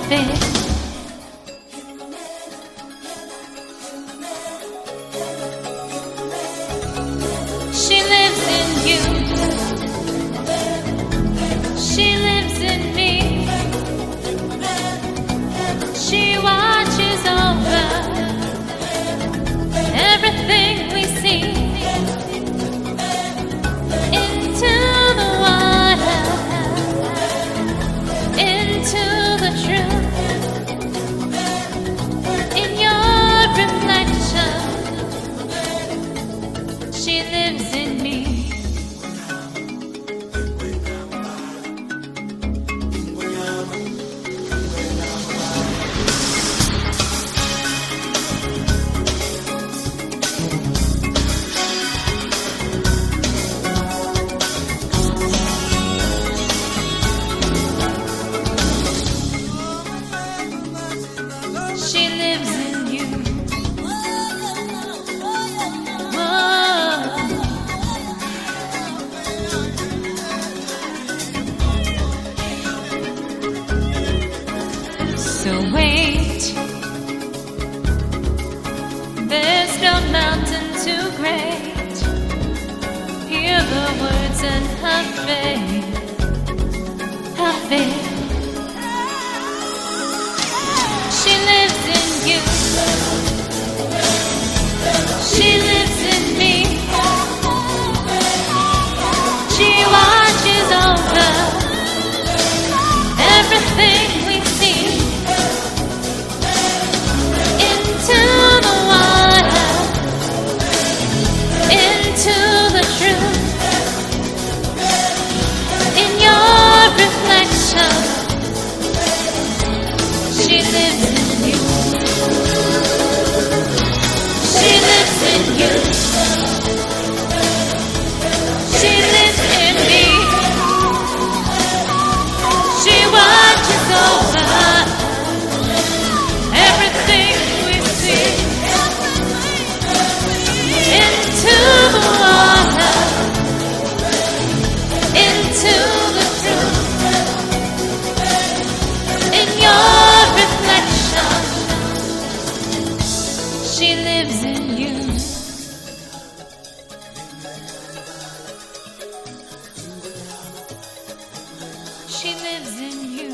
feel. She lives in you. She lives in me. She watches over everything we see. Into the water, into the truth. In your reflection, she lives in me. She lives in you. So wait, there's no mountain too great. Hear the words and have faith, have faith. She lives in you. She lives in me. She watches over everything we see. Into the water, into the truth. In your reflection, she lives in you. She lives in you. She lives in me. She watches over everything we see. Into the water, into the truth. In your reflection, she lives in you. She lives in you.